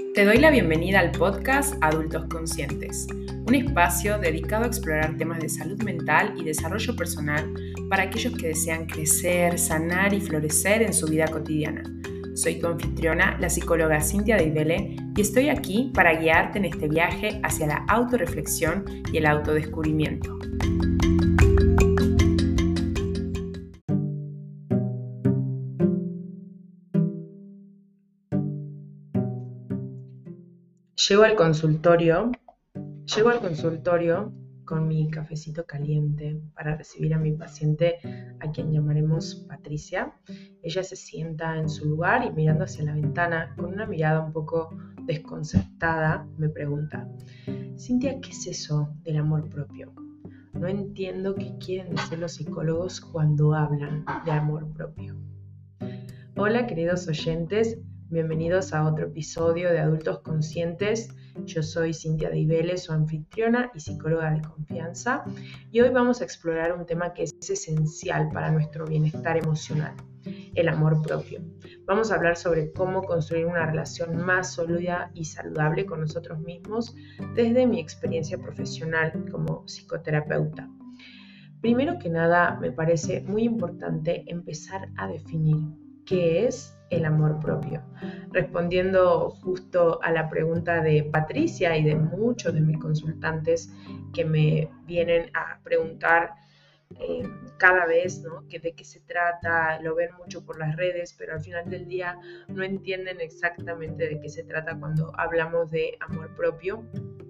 Te doy la bienvenida al podcast Adultos Conscientes, un espacio dedicado a explorar temas de salud mental y desarrollo personal para aquellos que desean crecer, sanar y florecer en su vida cotidiana. Soy tu anfitriona, la psicóloga Cintia Deibele, y estoy aquí para guiarte en este viaje hacia la autorreflexión y el autodescubrimiento. Llego al consultorio con mi cafecito caliente para recibir a mi paciente, a quien llamaremos Patricia. Ella se sienta en su lugar y mirando hacia la ventana, con una mirada un poco desconcertada, me pregunta: Cintia, ¿qué es eso del amor propio? No entiendo qué quieren decir los psicólogos cuando hablan de amor propio. Hola, queridos oyentes, bienvenidos a otro episodio de Adultos Conscientes. Yo soy Cintia Deibele, su anfitriona y psicóloga de confianza, y hoy vamos a explorar un tema que es esencial para nuestro bienestar emocional: el amor propio. Vamos a hablar sobre cómo construir una relación más sólida y saludable con nosotros mismos desde mi experiencia profesional como psicoterapeuta. Primero que nada, me parece muy importante empezar a definir qué es el amor propio. Respondiendo justo a la pregunta de Patricia y de muchos de mis consultantes que me vienen a preguntar cada vez, ¿no?, que de qué se trata, lo ven mucho por las redes, pero al final del día no entienden exactamente de qué se trata cuando hablamos de amor propio.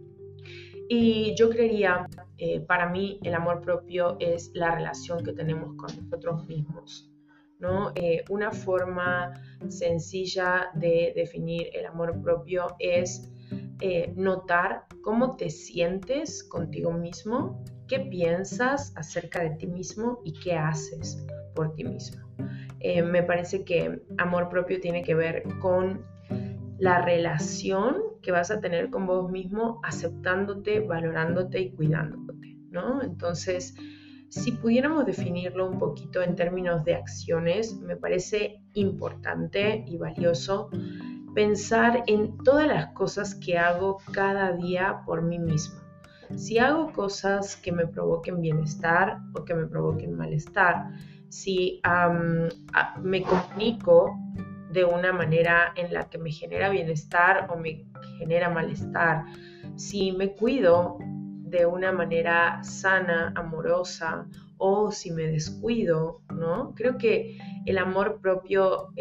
Y yo creería, para mí el amor propio es la relación que tenemos con nosotros mismos, ¿no? Una forma sencilla de definir el amor propio es notar cómo te sientes contigo mismo, qué piensas acerca de ti mismo y qué haces por ti mismo. Me parece que amor propio tiene que ver con la relación que vas a tener con vos mismo, aceptándote, valorándote y cuidándote, ¿no? Entonces, si pudiéramos definirlo un poquito en términos de acciones, me parece importante y valioso pensar en todas las cosas que hago cada día por mí mismo. Si hago cosas que me provoquen bienestar o que me provoquen malestar, si me comunico de una manera en la que me genera bienestar o me genera malestar, si me cuido de una manera sana, amorosa, o si me descuido, ¿no? Creo que el amor propio,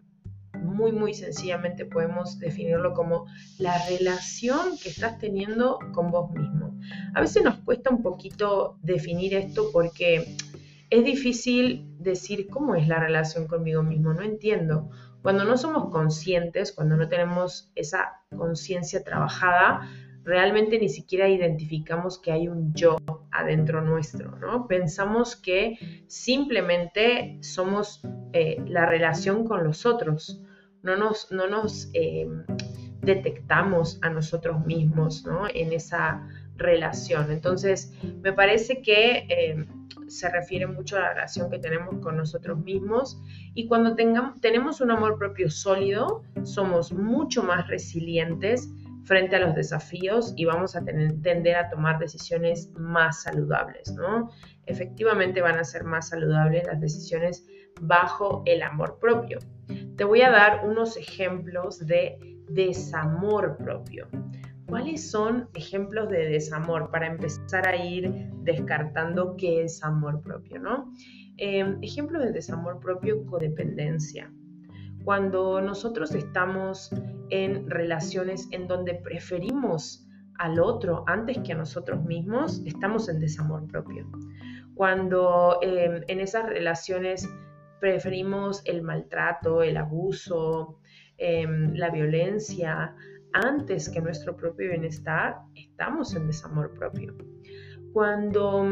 muy sencillamente podemos definirlo como la relación que estás teniendo con vos mismo. A veces nos cuesta un poquito definir esto porque es difícil decir cómo es la relación conmigo mismo, no entiendo. Cuando no somos conscientes, cuando no tenemos esa conciencia trabajada, realmente ni siquiera identificamos que hay un yo adentro nuestro, ¿no? Pensamos que simplemente somos la relación con los otros. No nos detectamos a nosotros mismos, ¿no?, en esa relación. Entonces, me parece que se refiere mucho a la relación que tenemos con nosotros mismos, y cuando tenemos un amor propio sólido, somos mucho más resilientes frente a los desafíos y vamos a tender a tomar decisiones más saludables, ¿no? Efectivamente van a ser más saludables las decisiones bajo el amor propio. Te voy a dar unos ejemplos de desamor propio. ¿Cuáles son ejemplos de desamor para empezar a ir descartando qué es amor propio, ¿no? Ejemplos de desamor propio: codependencia. Cuando nosotros estamos en relaciones en donde preferimos al otro antes que a nosotros mismos, estamos en desamor propio. Cuando en esas relaciones preferimos el maltrato, el abuso, la violencia antes que nuestro propio bienestar, estamos en desamor propio. Cuando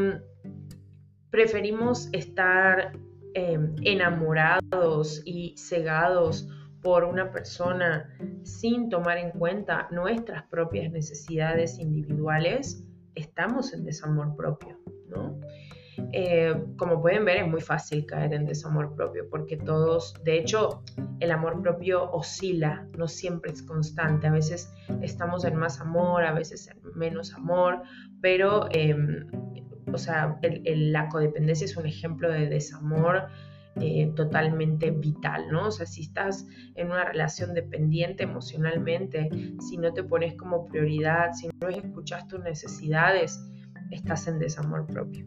preferimos estar enamorados y cegados por una persona sin tomar en cuenta nuestras propias necesidades individuales, estamos en desamor propio, ¿no? como pueden ver, es muy fácil caer en desamor propio, porque todos, de hecho, el amor propio oscila, no siempre es constante. A veces estamos en más amor, a veces en menos amor, pero, o sea, la codependencia es un ejemplo de desamor totalmente vital, ¿no? O sea, si estás en una relación dependiente emocionalmente, si no te pones como prioridad, si no escuchas tus necesidades, estás en desamor propio.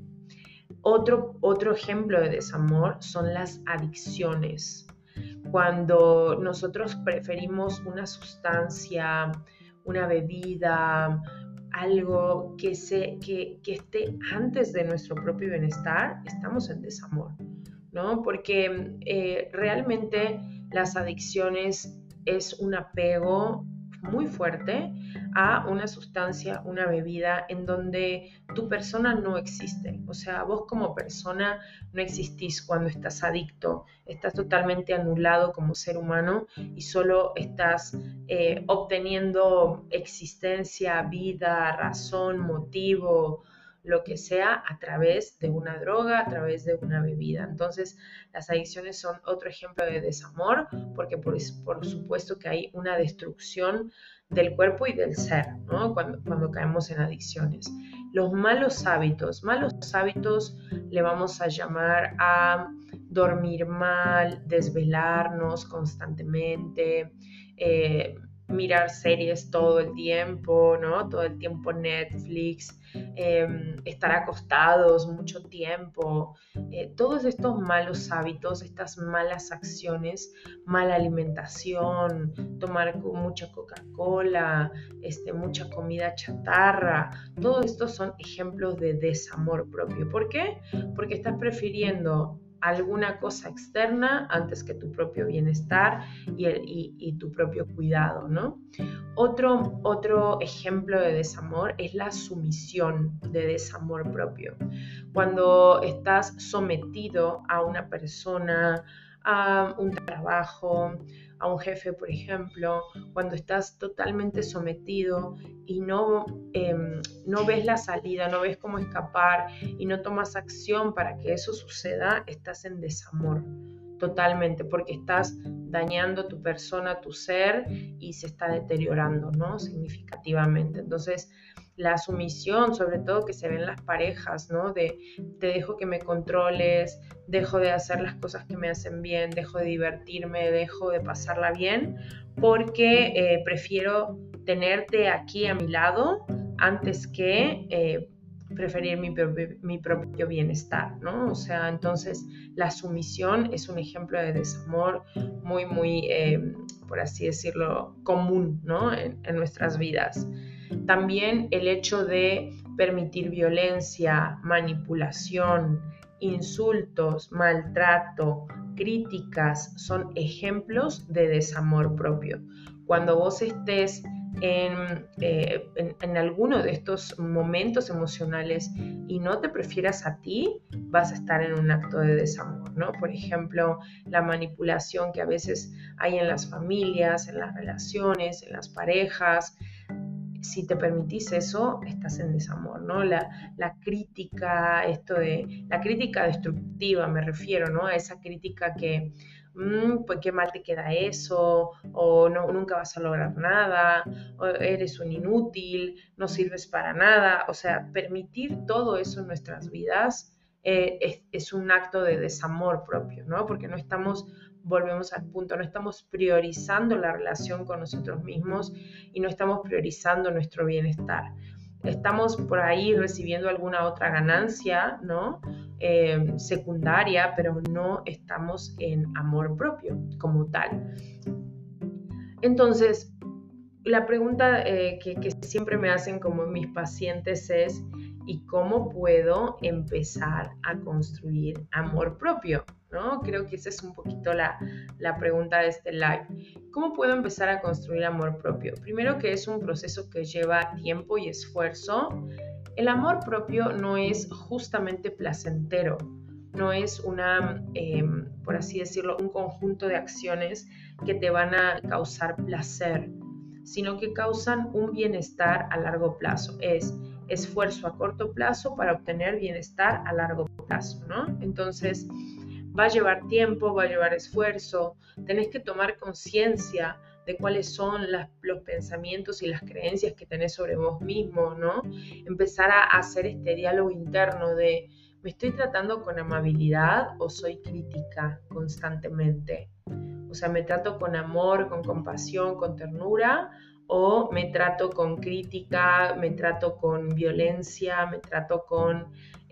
Otro ejemplo de desamor son las adicciones. Cuando nosotros preferimos una sustancia, una bebida, algo que esté antes de nuestro propio bienestar, estamos en desamor, ¿no? Porque realmente las adicciones es un apego muy fuerte a una sustancia, una bebida en donde tu persona no existe. O sea, vos como persona no existís cuando estás adicto, estás totalmente anulado como ser humano y solo estás obteniendo existencia, vida, razón, motivo, lo que sea, a través de una droga, a través de una bebida. Entonces, las adicciones son otro ejemplo de desamor, porque por supuesto que hay una destrucción del cuerpo y del ser, ¿no? Cuando caemos en adicciones. Los malos hábitos le vamos a llamar a dormir mal, desvelarnos constantemente, mirar series todo el tiempo, ¿no? Todo el tiempo Netflix, estar acostados mucho tiempo, todos estos malos hábitos, estas malas acciones, mala alimentación, tomar mucha Coca-Cola, mucha comida chatarra, todos estos son ejemplos de desamor propio. ¿Por qué? Porque estás prefiriendo alguna cosa externa antes que tu propio bienestar y tu propio cuidado, ¿no? Otro ejemplo de desamor es la sumisión de desamor propio. Cuando estás sometido a una persona, a un trabajo, a un jefe, por ejemplo, cuando estás totalmente sometido y no ves la salida, no ves cómo escapar y no tomas acción para que eso suceda, estás en desamor totalmente, porque estás dañando tu persona, tu ser, y se está deteriorando, ¿no? Significativamente. Entonces, la sumisión, sobre todo que se ve en las parejas, ¿no? De te dejo que me controles, dejo de hacer las cosas que me hacen bien, dejo de divertirme, dejo de pasarla bien, porque prefiero tenerte aquí a mi lado antes que preferir mi propio bienestar, ¿no? O sea, entonces la sumisión es un ejemplo de desamor muy, por así decirlo, común, ¿no? En nuestras vidas. También el hecho de permitir violencia, manipulación, insultos, maltrato, críticas, son ejemplos de desamor propio. Cuando vos estés en alguno de estos momentos emocionales y no te prefieras a ti, vas a estar en un acto de desamor, ¿no? Por ejemplo, la manipulación que a veces hay en las familias, en las relaciones, en las parejas. Si te permitís eso, estás en desamor, ¿no? La crítica, la crítica destructiva, me refiero, ¿no? A esa crítica que, pues qué mal te queda eso, o no, nunca vas a lograr nada, o eres un inútil, no sirves para nada. O sea, permitir todo eso en nuestras vidas es un acto de desamor propio, ¿no? Porque no estamos, volvemos al punto, no estamos priorizando la relación con nosotros mismos y no estamos priorizando nuestro bienestar. Estamos por ahí recibiendo alguna otra ganancia, ¿no? Secundaria, pero no estamos en amor propio como tal. Entonces, la pregunta que siempre me hacen como mis pacientes es, ¿y cómo puedo empezar a construir amor propio? ¿No? Creo que esa es un poquito la pregunta de este live. ¿Cómo puedo empezar a construir amor propio? Primero, que es un proceso que lleva tiempo y esfuerzo. El amor propio no es justamente placentero, no es por así decirlo, un conjunto de acciones que te van a causar placer, sino que causan un bienestar a largo plazo. Es esfuerzo a corto plazo para obtener bienestar a largo plazo, ¿no? Entonces, va a llevar tiempo, va a llevar esfuerzo, tenés que tomar conciencia de cuáles son los pensamientos y las creencias que tenés sobre vos mismo, ¿no? Empezar a hacer este diálogo interno de, ¿me estoy tratando con amabilidad o soy crítica constantemente? O sea, ¿me trato con amor, con compasión, con ternura? ¿O me trato con crítica, me trato con violencia, me trato con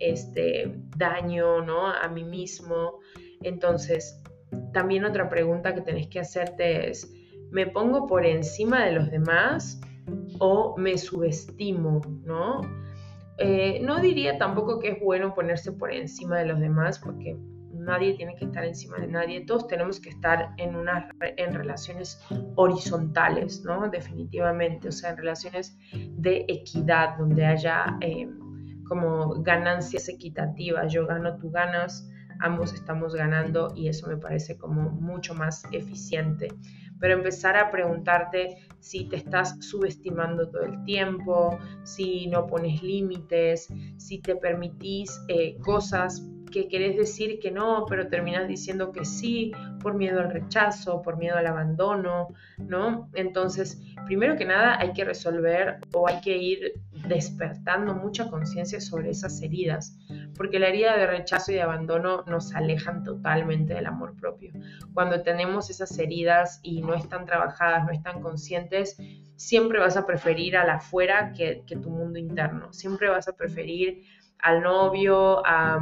daño, ¿no? A mí mismo? Entonces, también otra pregunta que tenés que hacerte es, ¿me pongo por encima de los demás o me subestimo, ¿no? No diría tampoco que es bueno ponerse por encima de los demás, porque nadie tiene que estar encima de nadie. Todos tenemos que estar en relaciones horizontales, ¿no? Definitivamente, o sea, en relaciones de equidad, donde haya como ganancias equitativas. Yo gano, tú ganas, ambos estamos ganando, y eso me parece como mucho más eficiente. Pero empezar a preguntarte si te estás subestimando todo el tiempo, si no pones límites, si te permitís cosas que querés decir que no, pero terminás diciendo que sí por miedo al rechazo, por miedo al abandono, ¿no? Entonces, primero que nada hay que resolver, o hay que ir despertando mucha conciencia sobre esas heridas, porque la herida de rechazo y de abandono nos alejan totalmente del amor propio. Cuando tenemos esas heridas y no están trabajadas, no están conscientes, siempre vas a preferir al afuera que tu mundo interno. Siempre vas a preferir al novio,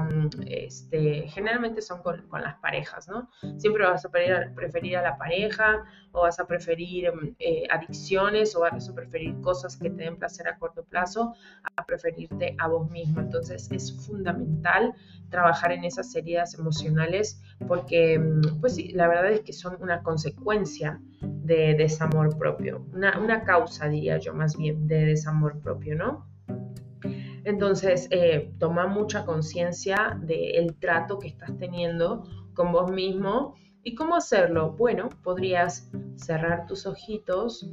generalmente son con las parejas, ¿no? Siempre vas a preferir a la pareja, o vas a preferir adicciones, o vas a preferir cosas que te den placer a corto plazo, a preferirte a vos mismo. Entonces es fundamental trabajar en esas heridas emocionales, porque pues sí, la verdad es que son una consecuencia de desamor propio, una causa, diría yo, más bien, de desamor propio, ¿no? Entonces, toma mucha conciencia del trato que estás teniendo con vos mismo. ¿Y cómo hacerlo? Bueno, podrías cerrar tus ojitos,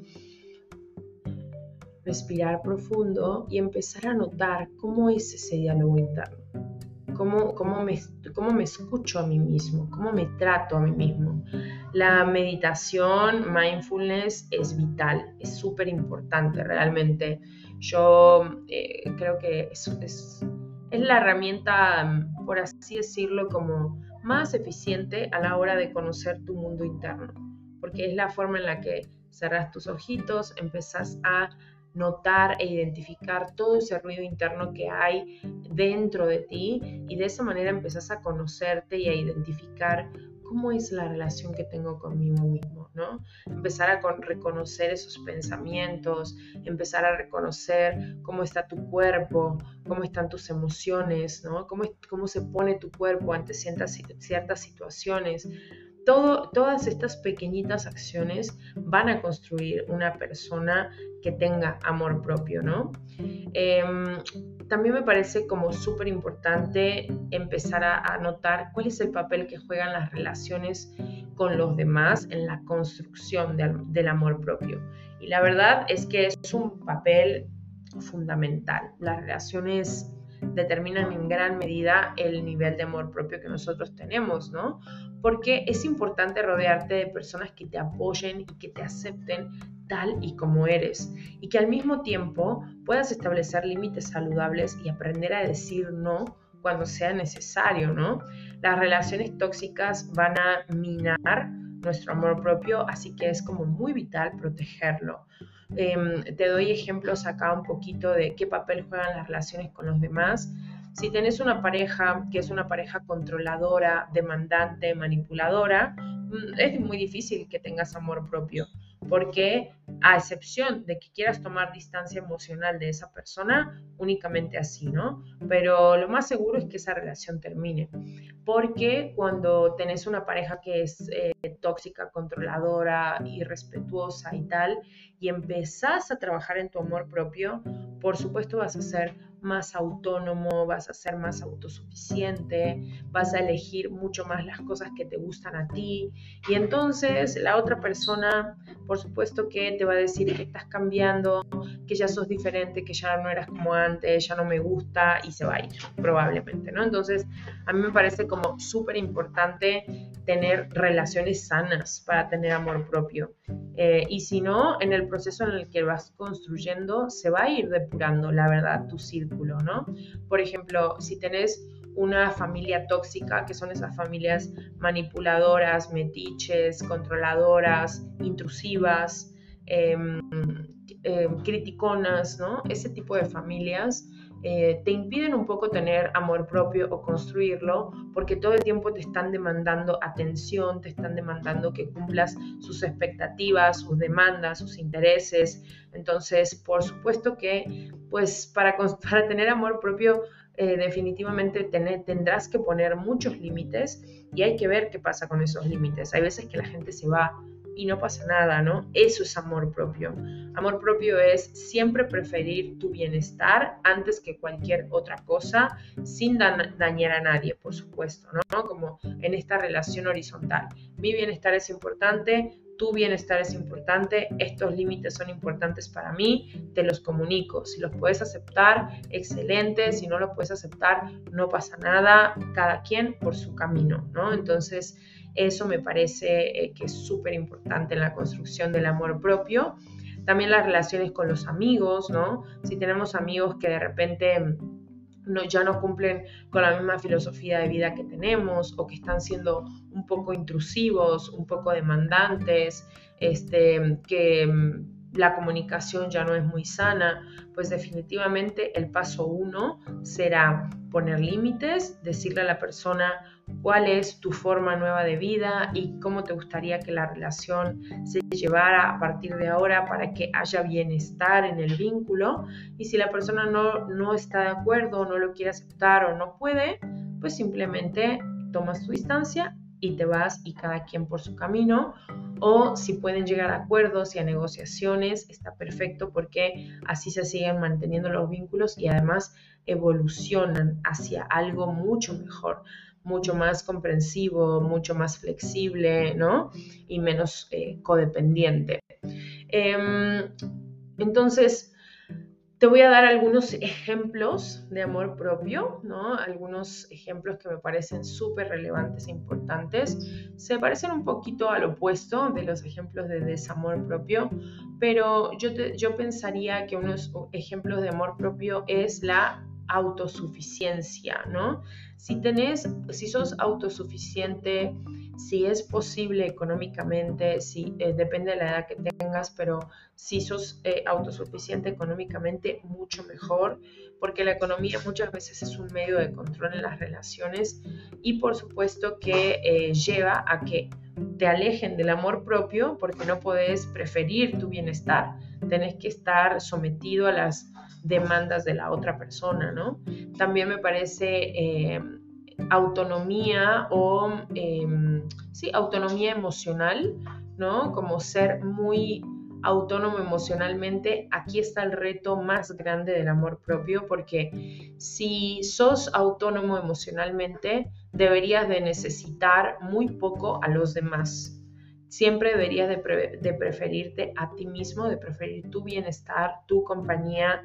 respirar profundo y empezar a notar cómo es ese diálogo interno. Cómo me escucho a mí mismo, cómo me trato a mí mismo. La meditación, mindfulness, es vital, es súper importante realmente. Yo creo que es la herramienta, por así decirlo, como más eficiente a la hora de conocer tu mundo interno, porque es la forma en la que cerrás tus ojitos, empezás a notar e identificar todo ese ruido interno que hay dentro de ti, y de esa manera empezás a conocerte y a identificar cómo es la relación que tengo conmigo mismo, ¿no? Empezar a reconocer esos pensamientos, empezar a reconocer cómo está tu cuerpo, cómo están tus emociones, ¿no? Cómo se pone tu cuerpo ante ciertas situaciones. Todas estas pequeñitas acciones van a construir una persona que tenga amor propio, ¿no? También me parece como súper importante empezar a notar cuál es el papel que juegan las relaciones con los demás en la construcción del amor propio. Y la verdad es que es un papel fundamental. Las relaciones determinan en gran medida el nivel de amor propio que nosotros tenemos, ¿no? Porque es importante rodearte de personas que te apoyen y que te acepten tal y como eres, y que al mismo tiempo puedas establecer límites saludables y aprender a decir no cuando sea necesario, ¿no? Las relaciones tóxicas van a minar nuestro amor propio, así que es como muy vital protegerlo. Te doy ejemplos acá un poquito de qué papel juegan las relaciones con los demás. Si tenés una pareja que es una pareja controladora, demandante, manipuladora, es muy difícil que tengas amor propio, porque a excepción de que quieras tomar distancia emocional de esa persona, únicamente así, ¿no? Pero lo más seguro es que esa relación termine, porque cuando tenés una pareja que es tóxica, controladora, irrespetuosa y tal, y empezás a trabajar en tu amor propio, por supuesto vas a ser más autónomo, vas a ser más autosuficiente, vas a elegir mucho más las cosas que te gustan a ti. Y entonces la otra persona, por supuesto que te va a decir que estás cambiando, que ya sos diferente, que ya no eras como antes, ya no me gusta, y se va a ir probablemente, ¿no? Entonces a mí me parece como súper importante tener relaciones sanas para tener amor propio. Y si no, en el proceso en el que vas construyendo, se va a ir depurando, la verdad, tu círculo, ¿no? Por ejemplo, si tenés una familia tóxica, que son esas familias manipuladoras, metiches, controladoras, intrusivas, criticonas, ¿no? Ese tipo de familias te impiden un poco tener amor propio o construirlo, porque todo el tiempo te están demandando atención, te están demandando que cumplas sus expectativas, sus demandas, sus intereses. Entonces, por supuesto que, pues, para tener amor propio, definitivamente tendrás que poner muchos límites, y hay que ver qué pasa con esos límites. Hay veces que la gente se va y no pasa nada, ¿no? Eso es amor propio. Amor propio es siempre preferir tu bienestar antes que cualquier otra cosa, sin dañar a nadie, por supuesto, ¿no? Como en esta relación horizontal. Mi bienestar es importante, tu bienestar es importante, estos límites son importantes para mí, te los comunico. Si los puedes aceptar, excelente. Si no los puedes aceptar, no pasa nada. Cada quien por su camino, ¿no? Entonces, eso me parece que es súper importante en la construcción del amor propio. También las relaciones con los amigos, ¿no? Si tenemos amigos que de repente ya no cumplen con la misma filosofía de vida que tenemos, o que están siendo un poco intrusivos, un poco demandantes, que la comunicación ya no es muy sana, pues definitivamente el paso 1 será poner límites, decirle a la persona cuál es tu forma nueva de vida y cómo te gustaría que la relación se llevara a partir de ahora para que haya bienestar en el vínculo. Y si la persona no está de acuerdo, no lo quiere aceptar o no puede, pues simplemente tomas tu distancia y te vas, y cada quien por su camino. O si pueden llegar a acuerdos y a negociaciones, está perfecto, porque así se siguen manteniendo los vínculos y además evolucionan hacia algo mucho mejor, mucho más comprensivo, mucho más flexible, ¿no? Y menos codependiente. Entonces, te voy a dar algunos ejemplos de amor propio, ¿no? Algunos ejemplos que me parecen súper relevantes e importantes. Se parecen un poquito al opuesto de los ejemplos de desamor propio, pero yo pensaría que unos ejemplos de amor propio es la autosuficiencia, ¿no? Si sos autosuficiente, si es posible económicamente, depende de la edad que tengas, pero si sos autosuficiente económicamente, mucho mejor, porque la economía muchas veces es un medio de control en las relaciones, y por supuesto que lleva a que te alejen del amor propio, porque no podés preferir tu bienestar, tenés que estar sometido a las demandas de la otra persona, ¿no? También me parece autonomía o autonomía emocional, ¿no? Como ser muy autónomo emocionalmente. Aquí está el reto más grande del amor propio, porque si sos autónomo emocionalmente, deberías de necesitar muy poco a los demás. Siempre deberías de preferirte a ti mismo, de preferir tu bienestar, tu compañía,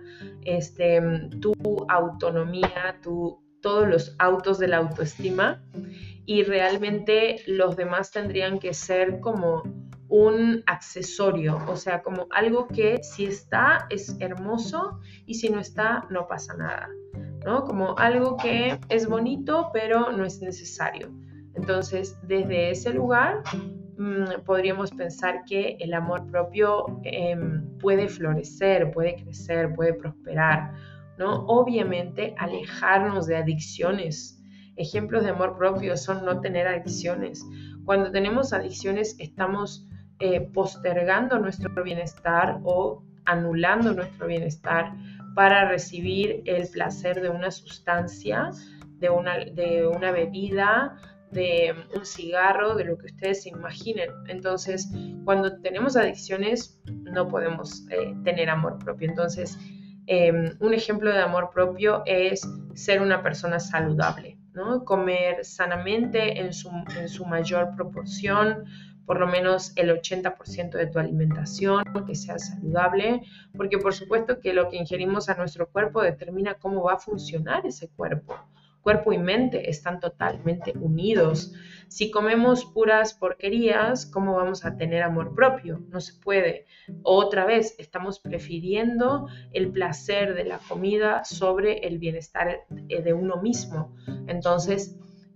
tu autonomía, todos los autos de la autoestima, y realmente los demás tendrían que ser como un accesorio, o sea, como algo que si está es hermoso y si no está no pasa nada, ¿no? Como algo que es bonito pero no es necesario. Entonces, desde ese lugar podríamos pensar que el amor propio puede florecer, puede crecer, puede prosperar, ¿no? Obviamente, alejarnos de adicciones. Ejemplos de amor propio son no tener adicciones. Cuando tenemos adicciones, estamos postergando nuestro bienestar o anulando nuestro bienestar para recibir el placer de una sustancia, de una bebida, de un cigarro, de lo que ustedes se imaginen. Entonces, cuando tenemos adicciones, no podemos tener amor propio. Entonces, Un ejemplo de amor propio es ser una persona saludable, ¿no? Comer sanamente en su mayor proporción, por lo menos el 80% de tu alimentación, que sea saludable, porque por supuesto que lo que ingerimos a nuestro cuerpo determina cómo va a funcionar ese cuerpo. Cuerpo y mente están totalmente unidos. Si comemos puras porquerías, ¿cómo vamos a tener amor propio? No se puede. Otra vez, estamos prefiriendo el placer de la comida sobre el bienestar de uno mismo. Entonces,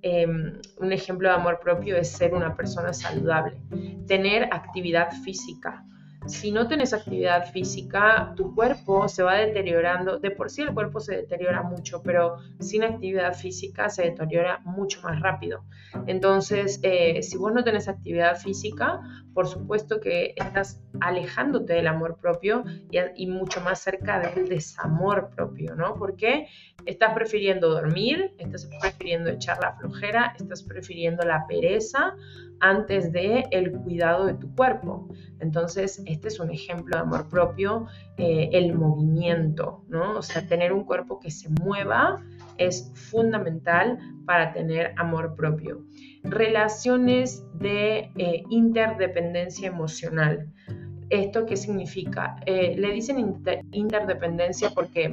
un ejemplo de amor propio es ser una persona saludable, tener actividad física. Si no tienes actividad física, tu cuerpo se va deteriorando. De por sí el cuerpo se deteriora mucho, pero sin actividad física se deteriora mucho más rápido. Entonces, si vos no tenés actividad física, por supuesto que estás alejándote del amor propio y mucho más cerca del desamor propio, ¿no? Porque estás prefiriendo dormir, estás prefiriendo echar la flojera, estás prefiriendo la pereza antes de el cuidado de tu cuerpo. Entonces, este es un ejemplo de amor propio, el movimiento, ¿no? O sea, tener un cuerpo que se mueva es fundamental para tener amor propio. Relaciones de interdependencia emocional. ¿Esto qué significa? Le dicen interdependencia porque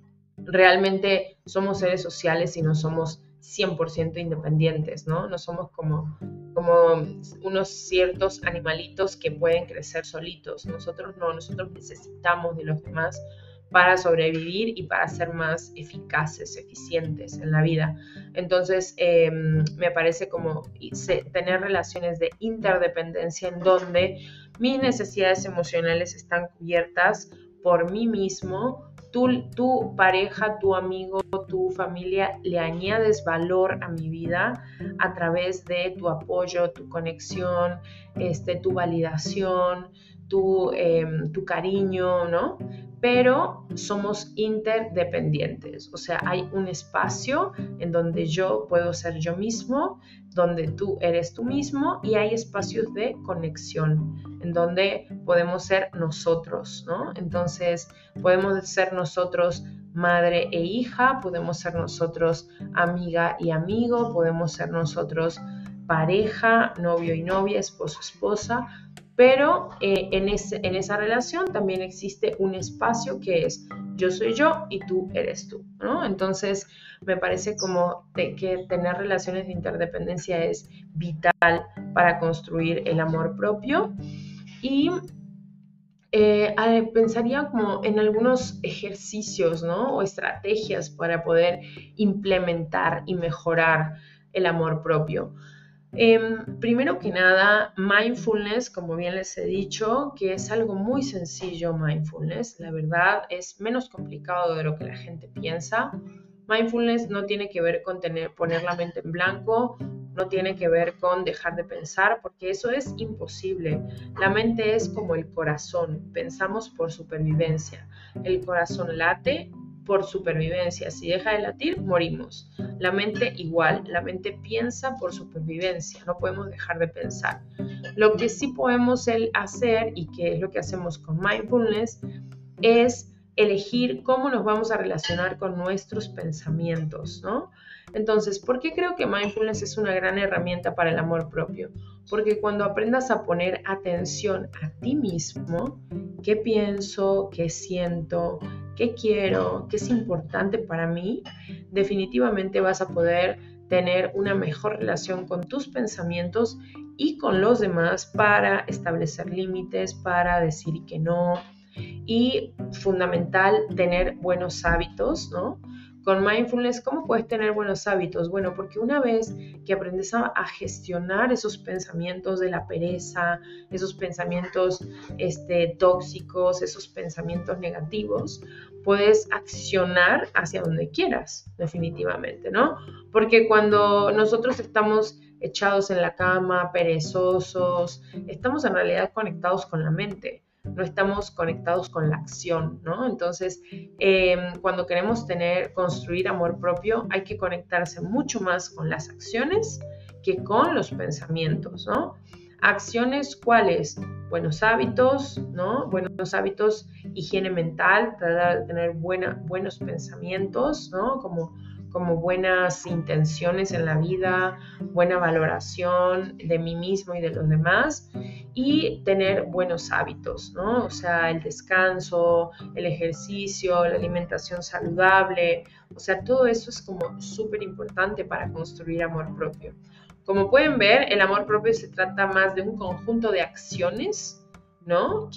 realmente somos seres sociales y no somos 100% independientes, ¿no? No somos como unos ciertos animalitos que pueden crecer solitos. Nosotros no, nosotros necesitamos de los demás para sobrevivir y para ser más eficaces, eficientes en la vida. Entonces, me parece como tener relaciones de interdependencia en donde mis necesidades emocionales están cubiertas por mí mismo. Tu pareja, tu amigo, tu familia le añades valor a mi vida a través de tu apoyo, tu conexión, tu validación, tu cariño, ¿no? Pero somos interdependientes, o sea, hay un espacio en donde yo puedo ser yo mismo, donde tú eres tú mismo, y hay espacios de conexión en donde podemos ser nosotros, ¿no? Entonces, podemos ser nosotros madre e hija, podemos ser nosotros amiga y amigo, podemos ser nosotros pareja, novio y novia, esposo, esposa, pero en esa relación también existe un espacio que es yo soy yo y tú eres tú, ¿no? Entonces, me parece como que tener relaciones de interdependencia es vital para construir el amor propio. Y pensaría como en algunos ejercicios, ¿no? O estrategias para poder implementar y mejorar el amor propio. Primero que nada, mindfulness, como bien les he dicho, que es algo muy sencillo. Mindfulness, la verdad, es menos complicado de lo que la gente piensa. Mindfulness no tiene que ver con poner la mente en blanco, no tiene que ver con dejar de pensar, porque eso es imposible. La mente es como el corazón, pensamos por supervivencia. El corazón late por supervivencia. Si deja de latir, morimos. La mente igual, la mente piensa por supervivencia, no podemos dejar de pensar. Lo que sí podemos hacer, y que es lo que hacemos con mindfulness, es elegir cómo nos vamos a relacionar con nuestros pensamientos, ¿no? Entonces, ¿por qué creo que mindfulness es una gran herramienta para el amor propio? Porque cuando aprendas a poner atención a ti mismo, qué pienso, qué siento, qué quiero, qué es importante para mí, definitivamente vas a poder tener una mejor relación con tus pensamientos y con los demás para establecer límites, para decir que no. Y fundamental, tener buenos hábitos, ¿no? Con mindfulness, ¿cómo puedes tener buenos hábitos? Bueno, porque una vez que aprendes a gestionar esos pensamientos de la pereza, esos pensamientos tóxicos, esos pensamientos negativos, puedes accionar hacia donde quieras, definitivamente, ¿no? Porque cuando nosotros estamos echados en la cama, perezosos, estamos en realidad conectados con la mente, no estamos conectados con la acción, ¿no? Entonces, cuando queremos construir amor propio, hay que conectarse mucho más con las acciones que con los pensamientos, ¿no? Acciones, ¿cuáles? buenos hábitos, ¿no? Buenos hábitos, higiene mental, tratar de tener buenos pensamientos, ¿no? Como buenas intenciones en la vida, buena valoración de mí mismo y de los demás, y tener buenos hábitos, ¿no? O sea, el descanso, el ejercicio, la alimentación saludable, o sea, todo eso es como súper importante para construir amor propio. Como pueden ver, el amor propio se trata más de un conjunto de acciones, ¿no?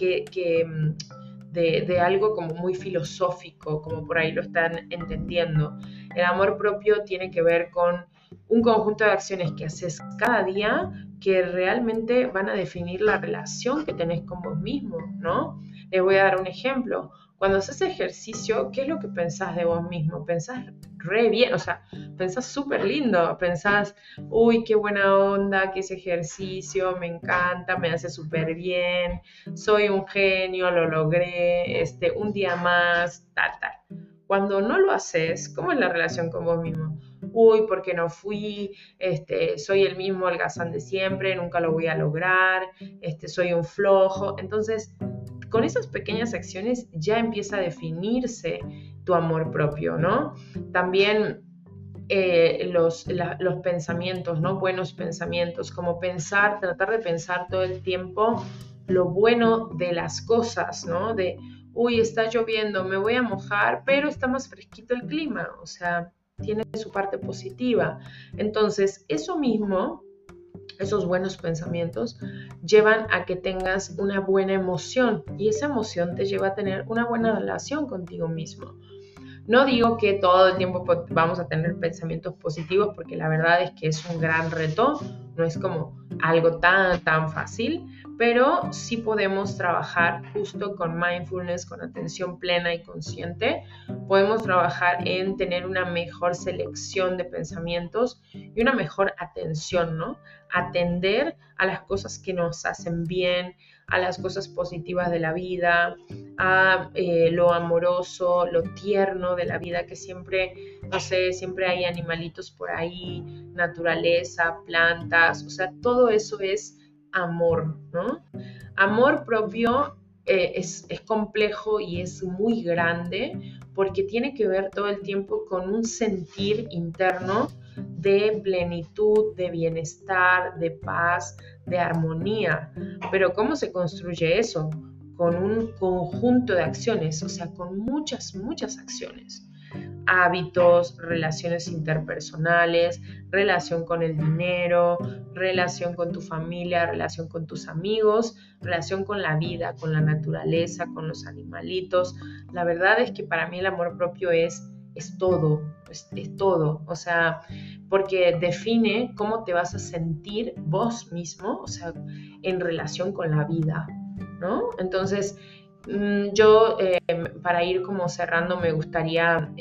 De algo como muy filosófico, como por ahí lo están entendiendo. El amor propio tiene que ver con un conjunto de acciones que haces cada día que realmente van a definir la relación que tenés con vos mismo, ¿no? Les voy a dar un ejemplo. Cuando haces ejercicio, ¿qué es lo que pensás de vos mismo? Pensás re bien, o sea, pensás súper lindo, pensás, uy, qué buena onda, que ese ejercicio me encanta, me hace súper bien, soy un genio, lo logré, un día más, tal, tal. Cuando no lo haces, ¿cómo es la relación con vos mismo? Uy, ¿por qué no fui? Soy el mismo holgazán de siempre, nunca lo voy a lograr, soy un flojo. Entonces, con esas pequeñas acciones ya empieza a definirse tu amor propio, ¿no? También los pensamientos, ¿no? Buenos pensamientos, como tratar de pensar todo el tiempo lo bueno de las cosas, ¿no? De, uy, está lloviendo, me voy a mojar, pero está más fresquito el clima, o sea, tiene su parte positiva. Entonces, eso mismo, esos buenos pensamientos, llevan a que tengas una buena emoción y esa emoción te lleva a tener una buena relación contigo mismo. No digo que todo el tiempo vamos a tener pensamientos positivos porque la verdad es que es un gran reto, no es como algo tan fácil, pero sí podemos trabajar justo con mindfulness, con atención plena y consciente. Podemos trabajar en tener una mejor selección de pensamientos y una mejor atención, ¿no? Atender a las cosas que nos hacen bien, a las cosas positivas de la vida, a lo amoroso, lo tierno de la vida, que siempre, no sé, siempre hay animalitos por ahí, naturaleza, plantas, o sea, todo eso es amor, ¿no? Amor propio es complejo y es muy grande porque tiene que ver todo el tiempo con un sentir interno de plenitud, de bienestar, de paz, de armonía. Pero ¿cómo se construye eso? Con un conjunto de acciones, o sea, con muchas acciones. Hábitos, relaciones interpersonales, relación con el dinero, relación con tu familia, relación con tus amigos, relación con la vida, con la naturaleza, con los animalitos. La verdad es que para mí el amor propio es todo, es todo, o sea, porque define cómo te vas a sentir vos mismo, o sea, en relación con la vida, ¿no? Entonces, yo para ir como cerrando me gustaría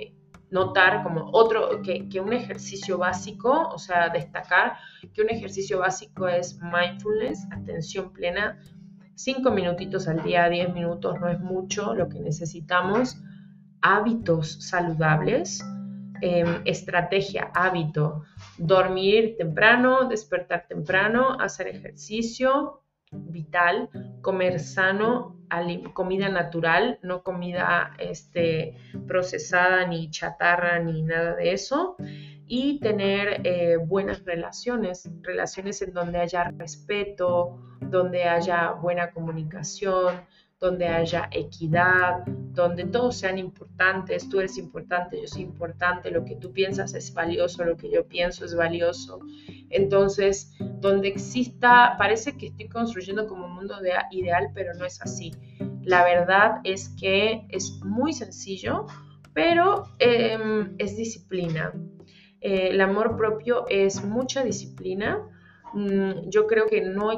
notar como que un ejercicio básico, o sea, destacar que un ejercicio básico es mindfulness, atención plena, 5 minutitos al día, 10 minutos no es mucho lo que necesitamos, hábitos saludables, estrategia, hábito, dormir temprano, despertar temprano, hacer ejercicio, vital, comer sano, comida natural, no comida procesada ni chatarra ni nada de eso, y tener buenas relaciones en donde haya respeto, donde haya buena comunicación, donde haya equidad, donde todos sean importantes, tú eres importante, yo soy importante, lo que tú piensas es valioso, lo que yo pienso es valioso. Entonces, donde exista, parece que estoy construyendo como un mundo ideal, pero no es así. La verdad es que es muy sencillo, pero es disciplina. El amor propio es mucha disciplina. Yo creo que no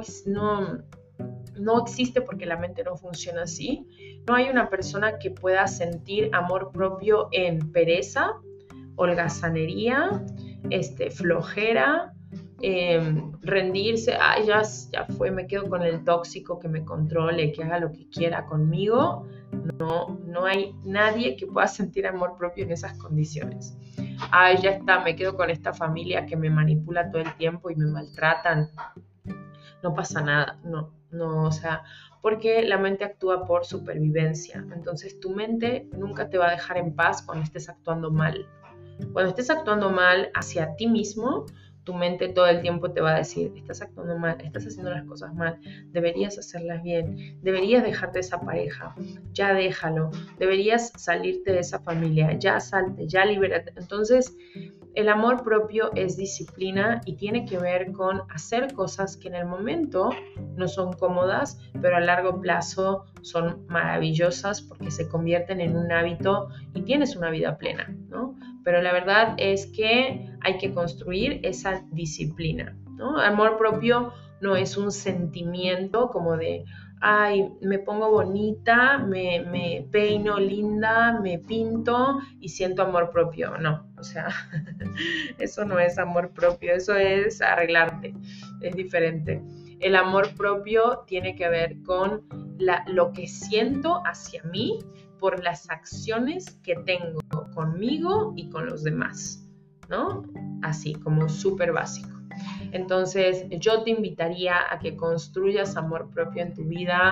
existe porque la mente no funciona así. No hay una persona que pueda sentir amor propio en pereza, holgazanería, flojera, rendirse, ya fue, me quedo con el tóxico que me controle, que haga lo que quiera conmigo. No hay nadie que pueda sentir amor propio en esas condiciones. Ya está, me quedo con esta familia que me manipula todo el tiempo y me maltratan. No pasa nada, no. no, o sea, porque la mente actúa por supervivencia. Entonces tu mente nunca te va a dejar en paz cuando estés actuando mal. Cuando estés actuando mal hacia ti mismo, tu mente todo el tiempo te va a decir, estás actuando mal, estás haciendo las cosas mal, deberías hacerlas bien, deberías dejarte de esa pareja, ya déjalo, deberías salirte de esa familia, ya salte, ya libérate. Entonces, el amor propio es disciplina y tiene que ver con hacer cosas que en el momento no son cómodas, pero a largo plazo son maravillosas porque se convierten en un hábito y tienes una vida plena, ¿no? Pero la verdad es que hay que construir esa disciplina, ¿no? Amor propio no es un sentimiento como de, ay, me pongo bonita, me peino linda, me pinto y siento amor propio. No, o sea, eso no es amor propio, eso es arreglarte, es diferente. El amor propio tiene que ver con lo que siento hacia mí por las acciones que tengo conmigo y con los demás, ¿no? Así, como súper básico. Entonces, yo te invitaría a que construyas amor propio en tu vida.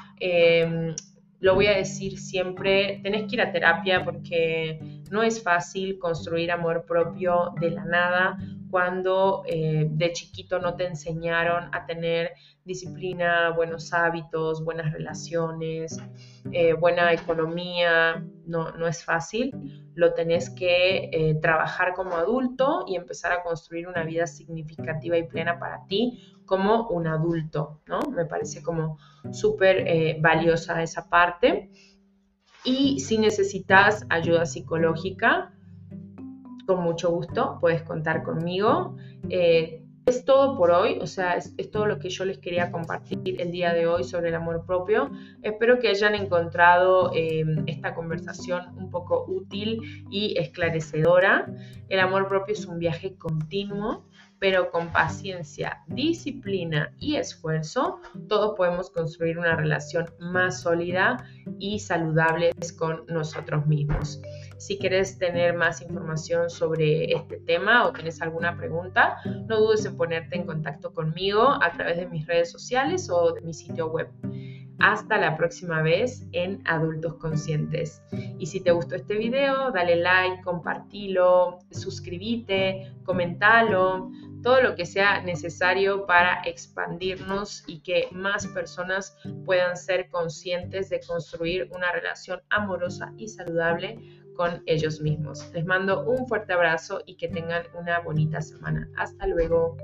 Lo voy a decir siempre, tenés que ir a terapia porque no es fácil construir amor propio de la nada cuando de chiquito no te enseñaron a tener disciplina, buenos hábitos, buenas relaciones, buena economía. No es fácil. Lo tenés que trabajar como adulto y empezar a construir una vida significativa y plena para ti como un adulto, ¿no? Me parece como súper valiosa esa parte. Y si necesitas ayuda psicológica, con mucho gusto puedes contar conmigo. Es todo por hoy, o sea, es todo lo que yo les quería compartir el día de hoy sobre el amor propio. Espero que hayan encontrado esta conversación un poco útil y esclarecedora. El amor propio es un viaje continuo, pero con paciencia, disciplina y esfuerzo, todos podemos construir una relación más sólida y saludable con nosotros mismos. Si quieres tener más información sobre este tema o tienes alguna pregunta, no dudes en ponerte en contacto conmigo a través de mis redes sociales o de mi sitio web. Hasta la próxima vez en Adultos Conscientes. Y si te gustó este video, dale like, compartilo, suscríbete, comentalo, todo lo que sea necesario para expandirnos y que más personas puedan ser conscientes de construir una relación amorosa y saludable con ellos mismos. Les mando un fuerte abrazo y que tengan una bonita semana. Hasta luego.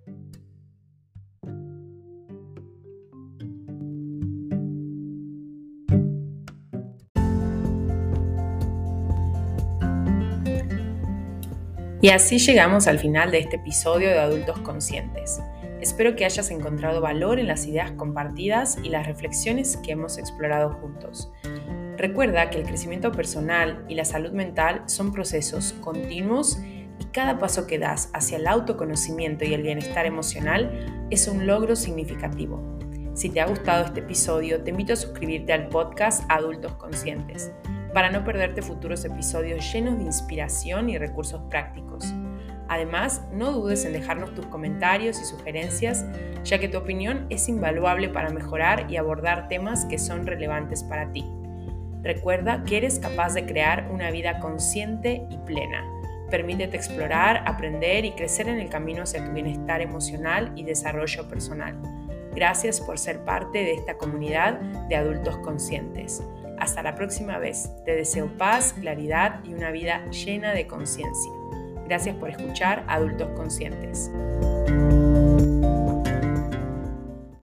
Y así llegamos al final de este episodio de Adultos Conscientes. Espero que hayas encontrado valor en las ideas compartidas y las reflexiones que hemos explorado juntos. Recuerda que el crecimiento personal y la salud mental son procesos continuos y cada paso que das hacia el autoconocimiento y el bienestar emocional es un logro significativo. Si te ha gustado este episodio, te invito a suscribirte al podcast Adultos Conscientes para no perderte futuros episodios llenos de inspiración y recursos prácticos. Además, no dudes en dejarnos tus comentarios y sugerencias, ya que tu opinión es invaluable para mejorar y abordar temas que son relevantes para ti. Recuerda que eres capaz de crear una vida consciente y plena. Permítete explorar, aprender y crecer en el camino hacia tu bienestar emocional y desarrollo personal. Gracias por ser parte de esta comunidad de adultos conscientes. Hasta la próxima vez. Te deseo paz, claridad y una vida llena de conciencia. Gracias por escuchar Adultos Conscientes.